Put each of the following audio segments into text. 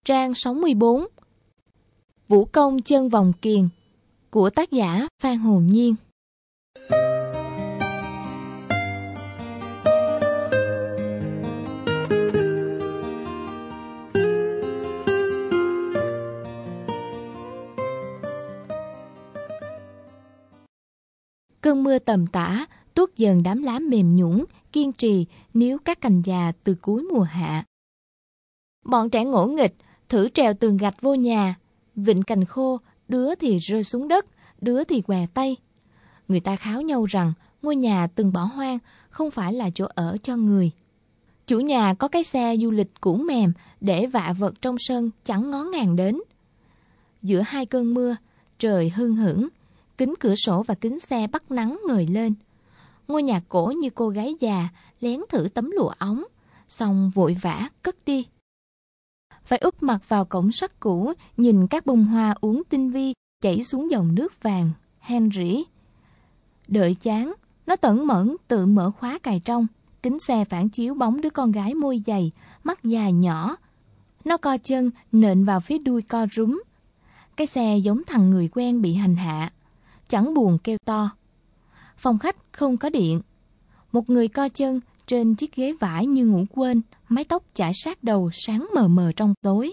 Trang 64. Vũ công chân vòng kiềng của tác giả Phan Hồn Nhiên. Cơn mưa tầm tã tuốt dần đám lá mềm nhũn, kiên trì níu các cành già từ cuối mùa hạ. Bọn trẻ ngỗ nghịch thử trèo tường gạch vô nhà, vịn cành khô, đứa thì rơi xuống đất, đứa thì què tay. Người ta kháo nhau rằng ngôi nhà từng bỏ hoang không phải là chỗ ở cho người. Chủ nhà có cái xe du lịch cũ mềm để vạ vật trong sân chẳng ngó ngàng đến. Giữa hai cơn mưa, trời hưng hửng, kính cửa sổ và kính xe bắt nắng ngời lên. Ngôi nhà cổ như cô gái già lén thử tấm lụa ống, xong vội vã cất đi. Phải úp mặt vào cổng sắt cũ, nhìn các bông hoa uốn tinh vi chảy xuống dòng nước vàng, hen rỉ. Đợi chán, nó tẩn mẫn tự mở khóa cài trong. Kính xe phản chiếu bóng đứa con gái môi dày, mắt dài nhỏ. Nó co chân nện vào phía đuôi co rúm. Cái xe giống thằng người quen bị hành hạ, chẳng buồn kêu to. Phòng khách không có điện. Một người co chân trên chiếc ghế vải như ngủ quên, mái tóc chải sát đầu sáng mờ mờ trong tối.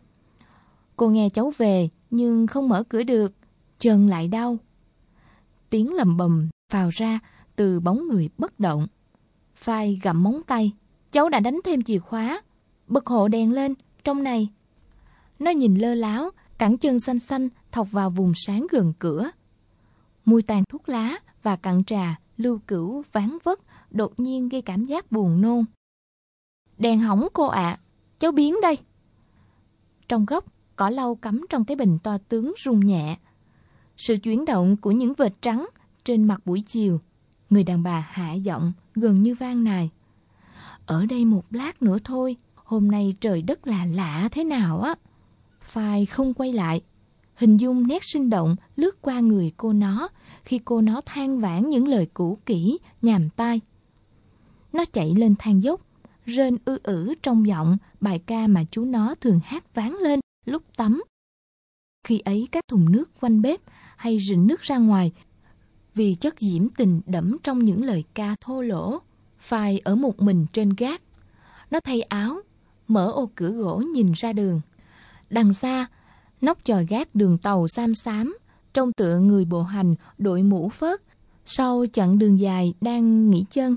Cô nghe cháu về nhưng không mở cửa được, chân lại đau. Tiếng lầm bầm phào ra từ bóng người bất động. Phai gặm móng tay. Cháu đã đánh thêm chìa khóa. Bật hộ đèn lên, trong này. Nó nhìn lơ láo, cẳng chân xanh xanh thọc vào vùng sáng gần cửa. Mùi tàn thuốc lá và cặn trà lưu cữu ván vất đột nhiên gây cảm giác buồn nôn. Đèn hỏng cô ạ, cháu biến đây. Trong góc, cỏ lau cắm trong cái bình to tướng rung nhẹ. Sự chuyển động của những vệt trắng trên mặt buổi chiều. Người đàn bà hạ giọng gần như van nài. Ở đây một lát nữa thôi, hôm nay trời đất là lạ thế nào á. Phai không quay lại. Hình dung nét sinh động lướt qua người cô nó khi cô nó than vãn những lời cũ kỹ, nhàm tai. Nó chạy lên thang dốc, rên ư trong giọng bài ca mà chú nó thường hát ván lên lúc tắm. Khi ấy các thùng nước quanh bếp hay rịn nước ra ngoài vì chất diễm tình đẫm trong những lời ca thô lỗ. Phai ở một mình trên gác. Nó thay áo, mở ô cửa gỗ nhìn ra đường. Đằng xa, nóc chòi gác đường tàu xám xám, trông tựa người bộ hành đội mũ phớt, sau chặng đường dài đang nghỉ chân.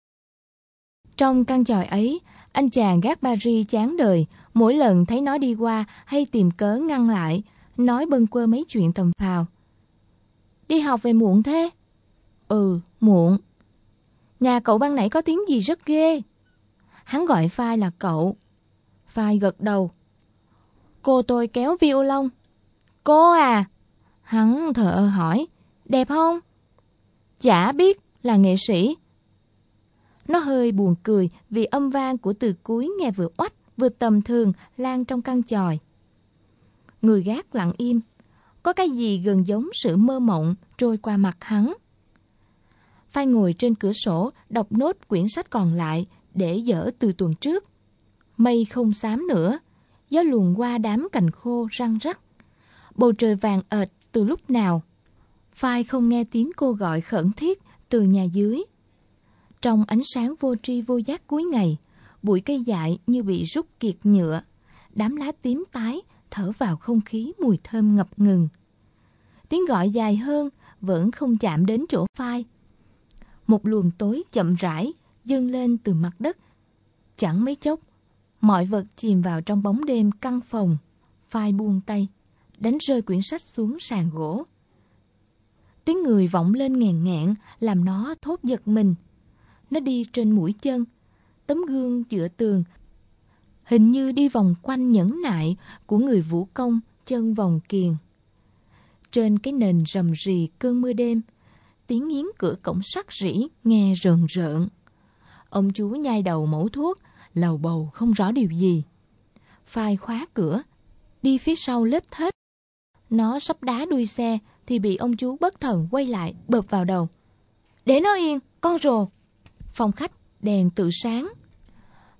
Trong căn chòi ấy, anh chàng gác Paris chán đời, mỗi lần thấy nó đi qua hay tìm cớ ngăn lại, nói bâng quơ mấy chuyện tầm phào. Đi học về muộn thế? Ừ, muộn. Nhà cậu ban nãy có tiếng gì rất ghê. Hắn gọi Phai là cậu. Phai gật đầu. Cô tôi kéo violon. Cô à? Hắn thờ ơ hỏi. Đẹp không? Chả biết, là nghệ sĩ. Nó hơi buồn cười vì âm vang của từ cuối nghe vừa oách vừa tầm thường lan trong căn chòi. Người gác lặng im. Có cái gì gần giống sự mơ mộng trôi qua mặt hắn. Phai ngồi trên cửa sổ đọc nốt quyển sách còn lại để dở từ tuần trước. Mây không xám nữa, gió luồn qua đám cành khô răng rắc. Bầu trời vàng ệt từ lúc nào. Phai không nghe tiếng cô gọi khẩn thiết từ nhà dưới. Trong ánh sáng vô tri vô giác cuối ngày, bụi cây dại như bị rút kiệt nhựa, đám lá tím tái thở vào không khí mùi thơm ngập ngừng. Tiếng gọi dài hơn vẫn không chạm đến chỗ Phai. Một luồng tối chậm rãi dâng lên từ mặt đất. Chẳng mấy chốc, mọi vật chìm vào trong bóng đêm căn phòng. Phai buông tay, đánh rơi quyển sách xuống sàn gỗ. Tiếng người vọng lên ngàn ngạn làm nó thốt giật mình. Nó đi trên mũi chân, tấm gương dựa tường, hình như đi vòng quanh nhẫn nại của người vũ công chân vòng kiềng. Trên cái nền rầm rì cơn mưa đêm, tiếng nghiến cửa cổng sắt rỉ nghe rợn rợn. Ông chú nhai đầu mẩu thuốc, lầu bầu không rõ điều gì. Phai khóa cửa, đi phía sau lết thết. Nó sắp đá đuôi xe thì bị ông chú bất thần quay lại bợp vào đầu. Để nó yên, con rồ. Phòng khách đèn tự sáng.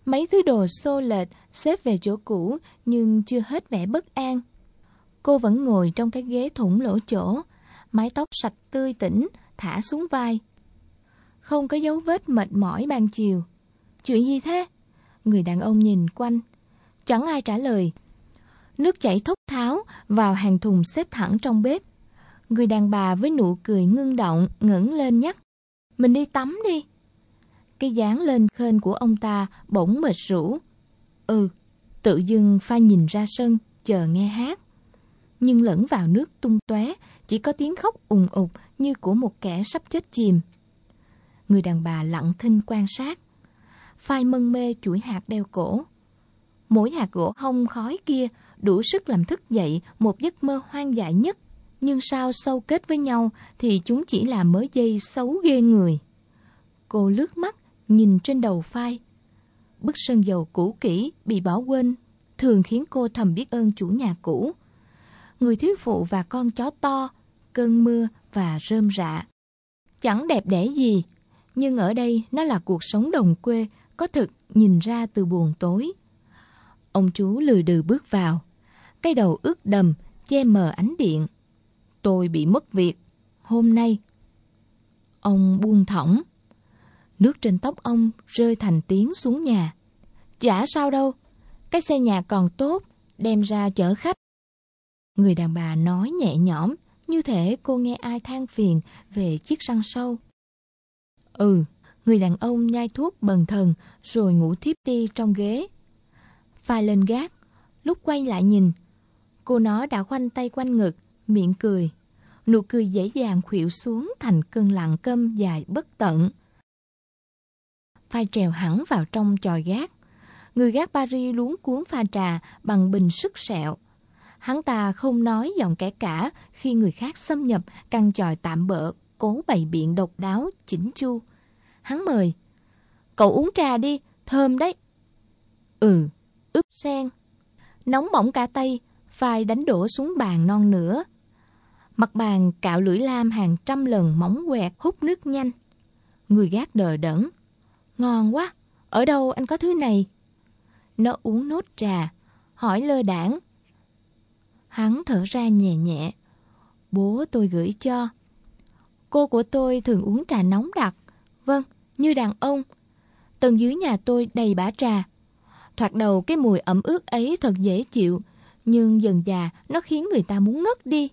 Mấy thứ đồ xô lệch xếp về chỗ cũ nhưng chưa hết vẻ bất an. Cô vẫn ngồi trong cái ghế thủng lỗ chỗ, mái tóc sạch tươi tỉnh thả xuống vai. Không có dấu vết mệt mỏi ban chiều. Chuyện gì thế? Người đàn ông nhìn quanh. Chẳng ai trả lời. Nước chảy thốc tháo vào hàng thùng xếp thẳng trong bếp. Người đàn bà với nụ cười ngưng động ngẩng lên nhắc. Mình đi tắm đi. Cái dáng lên khênh của ông ta bỗng mệt rũ. Tự dưng Pha nhìn ra sân, chờ nghe hát. Nhưng lẫn vào nước tung tóe, chỉ có tiếng khóc ùng ục như của một kẻ sắp chết chìm. Người đàn bà lặng thinh quan sát. Phai mân mê chuỗi hạt đeo cổ. Mỗi hạt gỗ hông khói kia đủ sức làm thức dậy một giấc mơ hoang dại nhất. Nhưng sao sâu kết với nhau thì chúng chỉ là mớ dây xấu ghê người. Cô lướt mắt, nhìn trên đầu Phai. Bức sơn dầu cũ kỹ, bị bỏ quên, thường khiến cô thầm biết ơn chủ nhà cũ. Người thiếu phụ và con chó to, cơn mưa và rơm rạ. Chẳng đẹp đẽ gì, nhưng ở đây nó là cuộc sống đồng quê, có thực nhìn ra từ buồng tối. Ông chú lừ đừ bước vào. Cái đầu ướt đầm, che mờ ánh điện. Tôi bị mất việc, hôm nay. Ông buông thõng. Nước trên tóc ông rơi thành tiếng xuống nhà. Chả sao đâu, cái xe nhà còn tốt, đem ra chở khách. Người đàn bà nói nhẹ nhõm, như thể cô nghe ai than phiền về chiếc răng sâu. Người đàn ông nhai thuốc bần thần rồi ngủ thiếp đi trong ghế. Phai lên gác, lúc quay lại nhìn, cô nó đã khoanh tay quanh ngực, miệng cười. Nụ cười dễ dàng khuỵu xuống thành cơn lặng câm dài bất tận. Phai trèo hẳn vào trong chòi gác. Người gác Paris luống cuốn pha trà bằng bình sức sẹo. Hắn ta không nói giọng kẻ cả khi người khác xâm nhập căn chòi tạm bợ, cố bày biện độc đáo, chỉnh chu. Hắn mời. Cậu uống trà đi, thơm đấy. Ướp sen. Nóng bỏng cả tay, Phai đánh đổ xuống bàn non nữa. Mặt bàn cạo lưỡi lam hàng trăm lần mỏng quẹt hút nước nhanh. Người gác đờ đẫn. Ngon quá, ở đâu anh có thứ này? Nó uống nốt trà, hỏi lơ đãng. Hắn thở ra nhẹ nhẹ. Bố tôi gửi cho. Cô của tôi thường uống trà nóng đặc. Vâng, như đàn ông. Tầng dưới nhà tôi đầy bã trà. Thoạt đầu cái mùi ẩm ướt ấy thật dễ chịu, nhưng dần dà nó khiến người ta muốn ngất đi.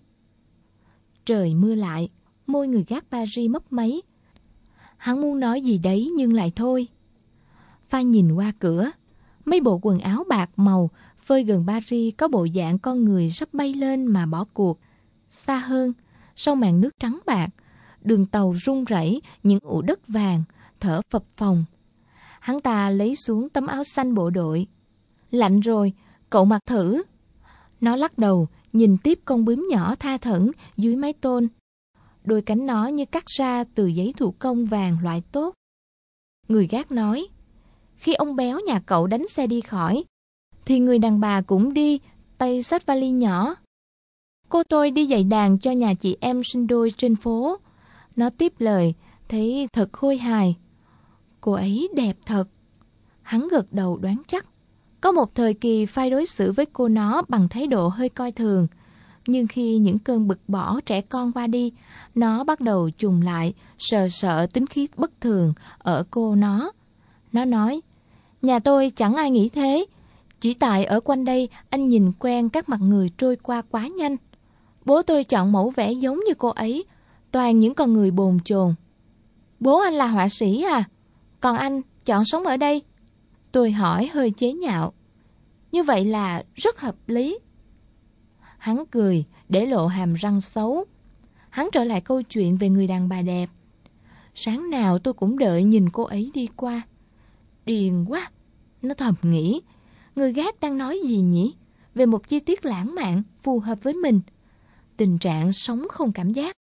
Trời mưa lại, môi người gác Paris mấp máy. Hắn muốn nói gì đấy nhưng lại thôi. Pha nhìn qua cửa. Mấy bộ quần áo bạc màu phơi gần Paris có bộ dạng con người sắp bay lên mà bỏ cuộc. Xa hơn, sau màn nước trắng bạc, đường tàu rung rẩy những ụ đất vàng, thở phập phồng. Hắn ta lấy xuống tấm áo xanh bộ đội. Lạnh rồi, cậu mặc thử. Nó lắc đầu, nhìn tiếp con bướm nhỏ tha thẩn dưới mái tôn. Đôi cánh nó như cắt ra từ giấy thủ công vàng loại tốt. Người gác nói, khi ông béo nhà cậu đánh xe đi khỏi, thì người đàn bà cũng đi, tay xách vali nhỏ. Cô tôi đi dạy đàn cho nhà chị em sinh đôi trên phố. Nó tiếp lời, thấy thật khôi hài. Cô ấy đẹp thật. Hắn gật đầu đoán chắc. Có một thời kỳ Phai đối xử với cô nó bằng thái độ hơi coi thường. Nhưng khi những cơn bực bỏ trẻ con qua đi, nó bắt đầu trùng lại, sợ tính khí bất thường ở cô nó. Nó nói, nhà tôi chẳng ai nghĩ thế. Chỉ tại ở quanh đây anh nhìn quen các mặt người trôi qua quá nhanh. Bố tôi chọn mẫu vẽ giống như cô ấy, toàn những con người bồn chồn. Bố anh là họa sĩ à? Còn anh chọn sống ở đây? Tôi hỏi hơi chế nhạo. Như vậy là rất hợp lý. Hắn cười, để lộ hàm răng xấu. Hắn trở lại câu chuyện về người đàn bà đẹp. Sáng nào tôi cũng đợi nhìn cô ấy đi qua. Điền quá, nó thầm nghĩ. Người gác đang nói gì nhỉ? Về một chi tiết lãng mạn, phù hợp với mình. Tình trạng sống không cảm giác.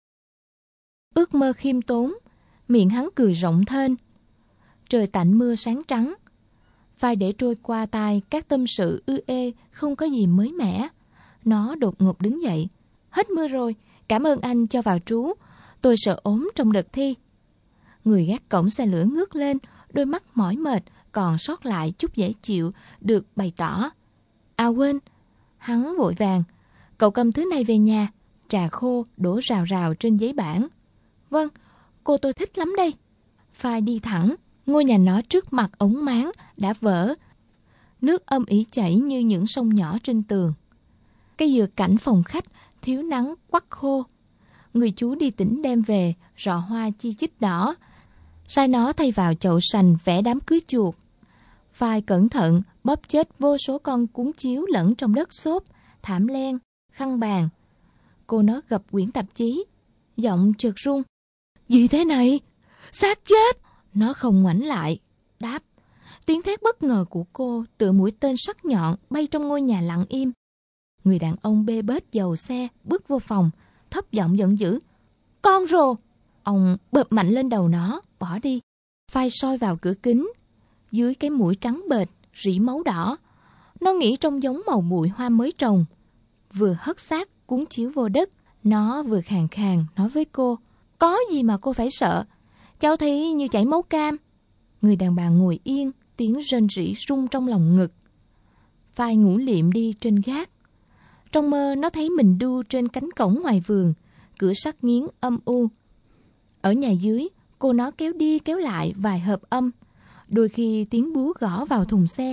Ước mơ khiêm tốn, miệng hắn cười rộng thênh. Trời tạnh mưa sáng trắng. Phai để trôi qua tai các tâm sự ư ê, không có gì mới mẻ. Nó đột ngột đứng dậy. Hết mưa rồi, cảm ơn anh cho vào trú. Tôi sợ ốm trong đợt thi. Người gác cổng xe lửa ngước lên, đôi mắt mỏi mệt, còn sót lại chút dễ chịu được bày tỏ. À quên, hắn vội vàng. Cậu cầm thứ này về nhà, trà khô đổ rào rào trên giấy bảng. Vâng, cô tôi thích lắm đây. Phai đi thẳng, ngôi nhà nó trước mặt ống máng đã vỡ. Nước âm ỉ chảy như những sông nhỏ trên tường. Cái dừa cảnh phòng khách thiếu nắng quắt khô. Người chú đi tỉnh đem về rọ hoa chi chít đỏ, sai nó thay vào chậu sành vẽ đám cưới chuột. Phai cẩn thận bóp chết vô số con cuốn chiếu lẫn trong đất xốp, thảm len, khăn bàn. Cô nó gập quyển tạp chí, giọng trượt run. Gì thế này? Xác chết! Nó không ngoảnh lại, đáp. Tiếng thét bất ngờ của cô tựa mũi tên sắc nhọn bay trong ngôi nhà lặng im. Người đàn ông bê bết dầu xe bước vô phòng, thấp giọng giận dữ. Con rồ! Ông bợp mạnh lên đầu nó, bỏ đi. Phai soi vào cửa kính. Dưới cái mũi trắng bệt, rỉ máu đỏ. Nó nghĩ trông giống màu bụi hoa mới trồng. Vừa hất xác cuốn chiếu vô đất, nó vừa khàn khàn nói với cô. Có gì mà cô phải sợ? Cháu thấy như chảy máu cam. Người đàn bà ngồi yên, tiếng rên rỉ rung trong lòng ngực. Phai ngủ liệm đi trên gác. Trong mơ nó thấy mình đu trên cánh cổng ngoài vườn, cửa sắt nghiến âm u. Ở nhà dưới, cô nó kéo đi kéo lại vài hợp âm, đôi khi tiếng búa gõ vào thùng xe.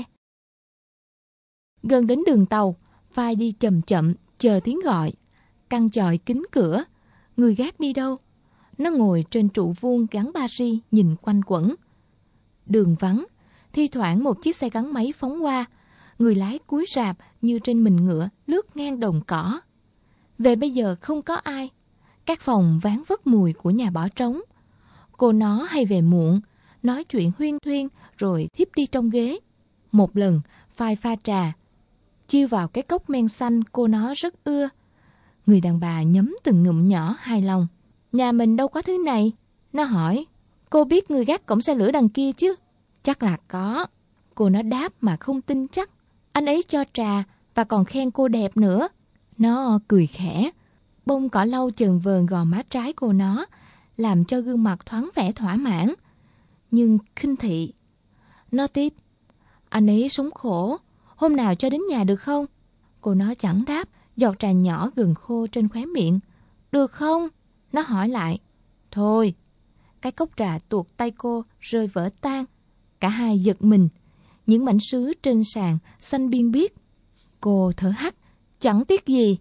Gần đến đường tàu, Phai đi chậm chậm, chờ tiếng gọi. Căn chòi kính cửa, người gác đi đâu? Nó ngồi trên trụ vuông gắn ba ri nhìn quanh quẩn. Đường vắng, thi thoảng một chiếc xe gắn máy phóng qua, người lái cúi rạp như trên mình ngựa lướt ngang đồng cỏ. Về bây giờ không có ai, các phòng ván vất mùi của nhà bỏ trống. Cô nó hay về muộn, nói chuyện huyên thuyên rồi thiếp đi trong ghế. Một lần, Phai pha trà, chiêu vào cái cốc men xanh cô nó rất ưa. Người đàn bà nhấm từng ngụm nhỏ hài lòng. Nhà mình đâu có thứ này. Nó hỏi, cô biết người gác cổng xe lửa đằng kia chứ? Chắc là có. Cô nó đáp mà không tin chắc. Anh ấy cho trà và còn khen cô đẹp nữa. Nó cười khẽ. Bông cỏ lau chờn vờn gò má trái cô nó, làm cho gương mặt thoáng vẻ thỏa mãn, nhưng khinh thị. Nó tiếp, anh ấy sống khổ, hôm nào cho đến nhà được không? Cô nó chẳng đáp, giọt trà nhỏ gần khô trên khóe miệng. Được không? Nó hỏi lại. Thôi. Cái cốc trà tuột tay cô rơi vỡ tan. Cả hai giật mình. Những mảnh sứ trên sàn xanh biên biếc. Cô thở hắt, chẳng tiếc gì.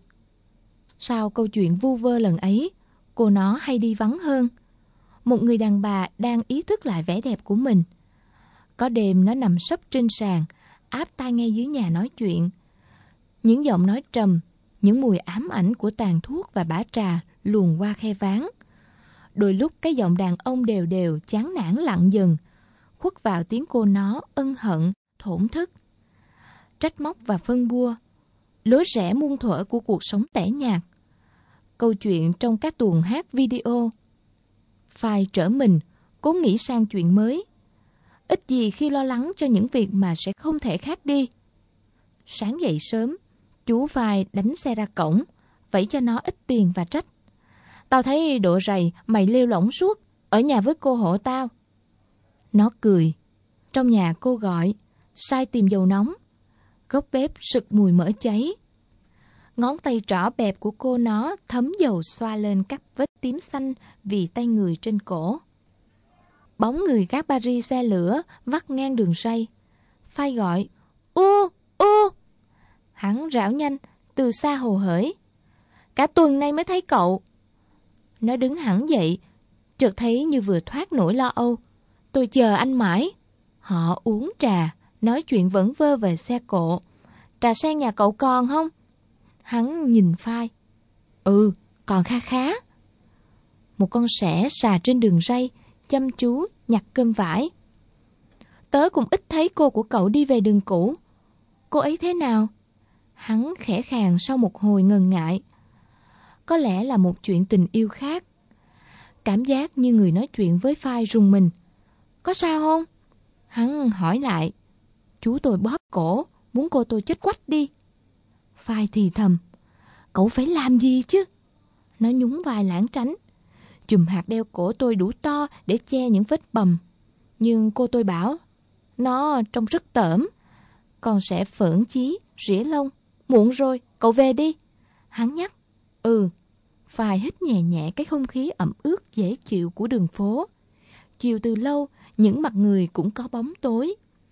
Sau câu chuyện vu vơ lần ấy, cô nó hay đi vắng hơn. Một người đàn bà đang ý thức lại vẻ đẹp của mình. Có đêm nó nằm sấp trên sàn, áp tai nghe dưới nhà nói chuyện. Những giọng nói trầm, những mùi ám ảnh của tàn thuốc và bã trà luồn qua khe ván. Đôi lúc cái giọng đàn ông đều đều chán nản lặng dần, khuất vào tiếng cô nó ân hận, thổn thức. Trách móc và phân bua, lối rẽ muôn thuở của cuộc sống tẻ nhạt. Câu chuyện trong các tuồng hát video. Phai trở mình, cố nghĩ sang chuyện mới. Ít gì khi lo lắng cho những việc mà sẽ không thể khác đi. Sáng dậy sớm, chú Phai đánh xe ra cổng, vẫy cho nó ít tiền và trách. Tao thấy độ rầy mày lêu lỏng suốt, ở nhà với cô hộ tao. Nó cười. Trong nhà cô gọi, sai tìm dầu nóng. Góc bếp sực mùi mỡ cháy. Ngón tay trỏ bẹp của cô nó thấm dầu xoa lên các vết tím xanh vì tay người trên cổ. Bóng người gác ba ri xe lửa vắt ngang đường ray. Phai gọi, u, u. Hắn rảo nhanh, từ xa hồ hởi. Cả tuần nay mới thấy cậu. Nó đứng hẳn dậy, chợt thấy như vừa thoát nỗi lo âu. Tôi chờ anh mãi. Họ uống trà, nói chuyện vẩn vơ về xe cộ. Trà sen nhà cậu còn không? Hắn nhìn Phai. Ừ, còn kha khá. Một con sẻ xà trên đường ray, chăm chú nhặt cơm vải. Tớ cũng ít thấy cô của cậu đi về đường cũ. Cô ấy thế nào? Hắn khẽ khàng sau một hồi ngần ngại. Có lẽ là một chuyện tình yêu khác. Cảm giác như người nói chuyện với Phai rùng mình. Có sao không? Hắn hỏi lại. Chú tôi bóp cổ, muốn cô tôi chết quách đi. Phai thì thầm. Cậu phải làm gì chứ? Nó nhún vai lảng tránh. Chùm hạt đeo cổ tôi đủ to để che những vết bầm. Nhưng cô tôi bảo, Nó trông rất tởm. Con sẽ phởn chí, rỉa lông. Muộn rồi, cậu về đi. Hắn nhắc. Phai hít nhẹ nhẹ cái không khí ẩm ướt dễ chịu của đường phố. Chiều từ lâu, những mặt người cũng có bóng tối.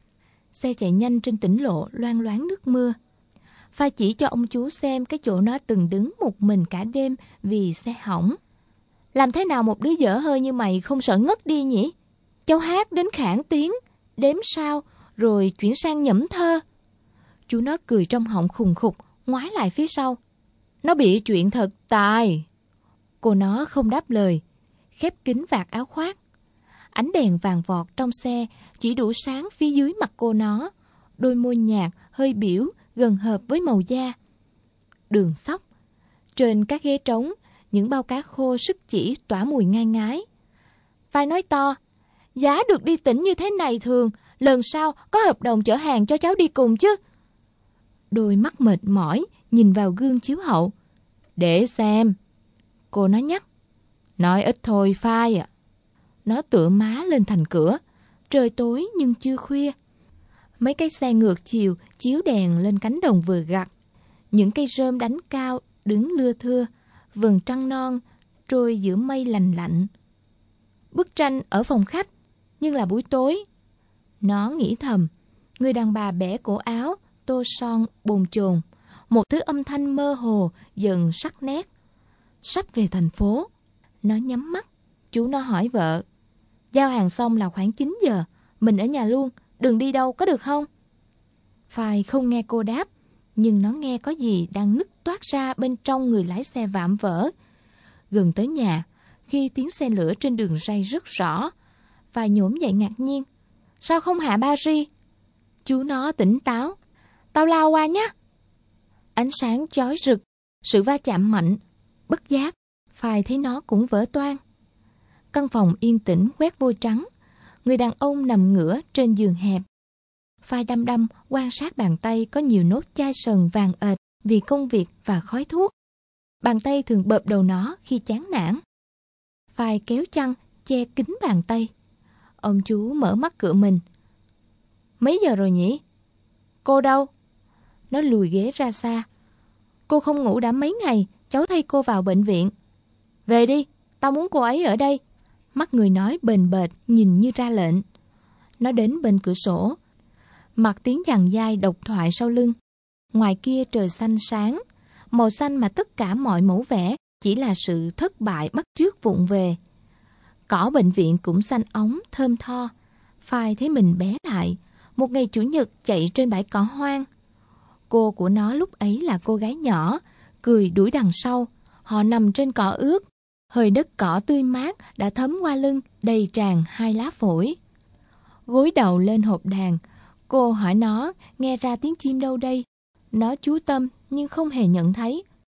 Xe chạy nhanh trên tỉnh lộ loang loáng nước mưa. Phai chỉ cho ông chú xem cái chỗ nó từng đứng một mình cả đêm vì xe hỏng. Làm thế nào một đứa dở hơi như mày không sợ ngất đi nhỉ? Cháu hát đến khản tiếng, đếm sao, rồi chuyển sang nhẩm thơ. Chú nó cười trong họng khùng khục, ngoái lại phía sau. Nó bị chuyện thật tài. Cô nó không đáp lời, khép kín vạt áo khoác. Ánh đèn vàng vọt trong xe chỉ đủ sáng phía dưới mặt cô nó. Đôi môi nhạt, hơi biểu, gần hợp với màu da. Đường xóc. Trên các ghế trống, những bao cá khô sứt chỉ tỏa mùi ngai ngái. Phai nói to, giá được đi tỉnh như thế này thường, lần sau có hợp đồng chở hàng cho cháu đi cùng chứ. Đôi mắt mệt mỏi, nhìn vào gương chiếu hậu. Để xem. Cô nó nhắc. Nói ít thôi Phai ạ. Nó tựa má lên thành cửa. Trời tối nhưng chưa khuya. Mấy cái xe ngược chiều chiếu đèn lên cánh đồng vừa gặt. Những cây rơm đánh cao, đứng lưa thưa. Vầng trăng non trôi giữa mây lành lạnh. Bức tranh ở phòng khách, nhưng là buổi tối. Nó nghĩ thầm. Người đàn bà bẻ cổ áo, tô son, bồn chồn. Một thứ âm thanh mơ hồ, dần sắc nét. Sắp về thành phố. Nó nhắm mắt. Chú nó hỏi vợ. Giao hàng xong là khoảng 9 giờ. Mình ở nhà luôn, đừng đi đâu có được không? Phai không nghe cô đáp. Nhưng nó nghe có gì đang nứt toát ra bên trong người lái xe vạm vỡ. Gần tới nhà, khi tiếng xe lửa trên đường ray rất rõ, Phai nhổm dậy ngạc nhiên. Sao không hạ Paris? Chú nó tỉnh táo. Tao lao qua nhé. Ánh sáng chói rực, sự va chạm mạnh. Bất giác, Phai thấy nó cũng vỡ toang. Căn phòng yên tĩnh quét vôi trắng. Người đàn ông nằm ngửa trên giường hẹp. Phai đăm đăm quan sát bàn tay có nhiều nốt chai sần vàng ệt vì công việc và khói thuốc. Bàn tay thường bợp đầu nó khi chán nản. Phai kéo chăn che kín bàn tay. Ông chú mở mắt cựa mình. Mấy giờ rồi nhỉ? Cô đâu? Nó lùi ghế ra xa. Cô không ngủ đã mấy ngày, cháu thay cô vào bệnh viện. Về đi, tao muốn cô ấy ở đây. Mắt người nói bền bệt, nhìn như ra lệnh. Nó đến bên cửa sổ. Mặc tiếng dằn dai độc thoại sau lưng. Ngoài kia trời xanh sáng. Màu xanh mà tất cả mọi mẫu vẽ chỉ là sự thất bại bắt chước vụng về. Cỏ bệnh viện cũng xanh óng, thơm tho. Phai thấy mình bé lại. Một ngày chủ nhật chạy trên bãi cỏ hoang. Cô của nó lúc ấy là cô gái nhỏ, cười đuổi đằng sau. Họ nằm trên cỏ ướt. Hơi đất cỏ tươi mát đã thấm qua lưng, đầy tràn 2 lá phổi. Gối đầu lên hộp đàn, cô hỏi nó nghe ra tiếng chim đâu đây. Nó chú tâm nhưng không hề nhận thấy.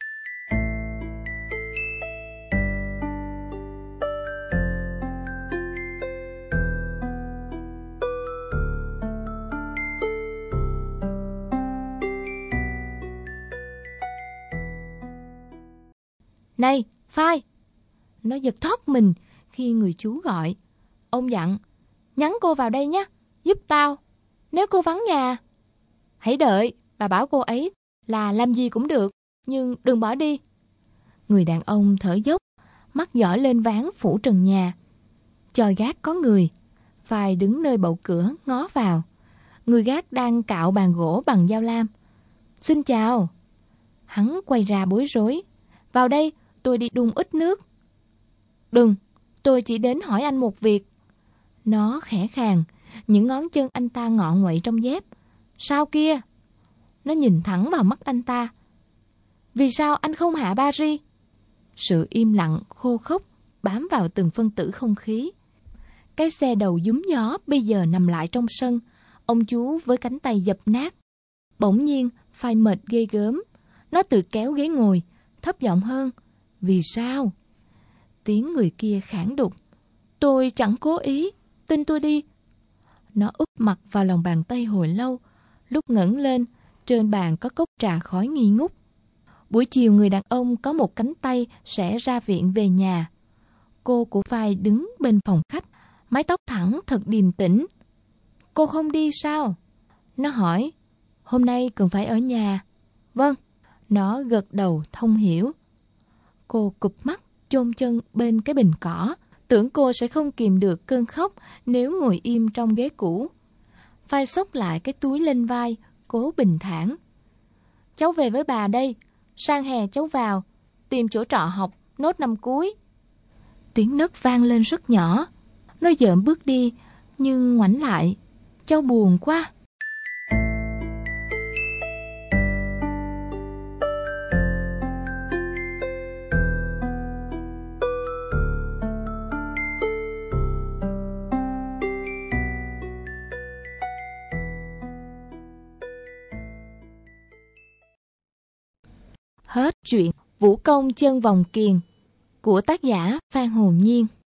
Này, Phai! Nó giật thót mình khi người chú gọi. Ông dặn, nhắn cô vào đây nhé, giúp tao. Nếu cô vắng nhà, hãy đợi, và bảo cô ấy là làm gì cũng được, nhưng đừng bỏ đi. Người đàn ông thở dốc, mắt dõi lên ván phủ trần nhà. Chòi gác có người. Phai đứng nơi bậu cửa ngó vào. Người gác đang cạo bàn gỗ bằng dao lam. Xin chào. Hắn quay ra bối rối. Vào đây, tôi đi đun ít nước. Đừng, tôi chỉ đến hỏi anh một việc. Nó khẽ khàng, những ngón chân anh ta ngọ nguậy trong dép. Sao kia? Nó nhìn thẳng vào mắt anh ta. Vì sao anh không hạ Paris? Sự im lặng khô khốc bám vào từng phân tử không khí. Cái xe đầu giúm gió bây giờ nằm lại trong sân. Ông chú với cánh tay dập nát. Bỗng nhiên, Phai mệt ghê gớm. Nó tự kéo ghế ngồi, thấp giọng hơn. Vì sao? Tiếng người kia khản đục. Tôi chẳng cố ý, tin tôi đi. Nó úp mặt vào lòng bàn tay hồi lâu. Lúc ngẩng lên, trên bàn có cốc trà khói nghi ngút. Buổi chiều người đàn ông có một cánh tay sẽ ra viện về nhà. Cô của Phai đứng bên phòng khách, mái tóc thẳng thật điềm tĩnh. Cô không đi sao? Nó hỏi. Hôm nay cần phải ở nhà. Vâng. Nó gật đầu thông hiểu. Cô cụp mắt, chôn chân bên cái bình cỏ, tưởng cô sẽ không kìm được cơn khóc nếu ngồi im trong ghế cũ. Vai xốc lại cái túi lên vai, cố bình thản. Cháu về với bà đây, sang hè cháu vào, tìm chỗ trọ học, nốt năm cuối. Tiếng nấc vang lên rất nhỏ. Nó dợm bước đi, nhưng ngoảnh lại. Cháu buồn quá. Hết truyện Vũ Công Chân Vòng Kiền của tác giả Phan Hồn Nhiên.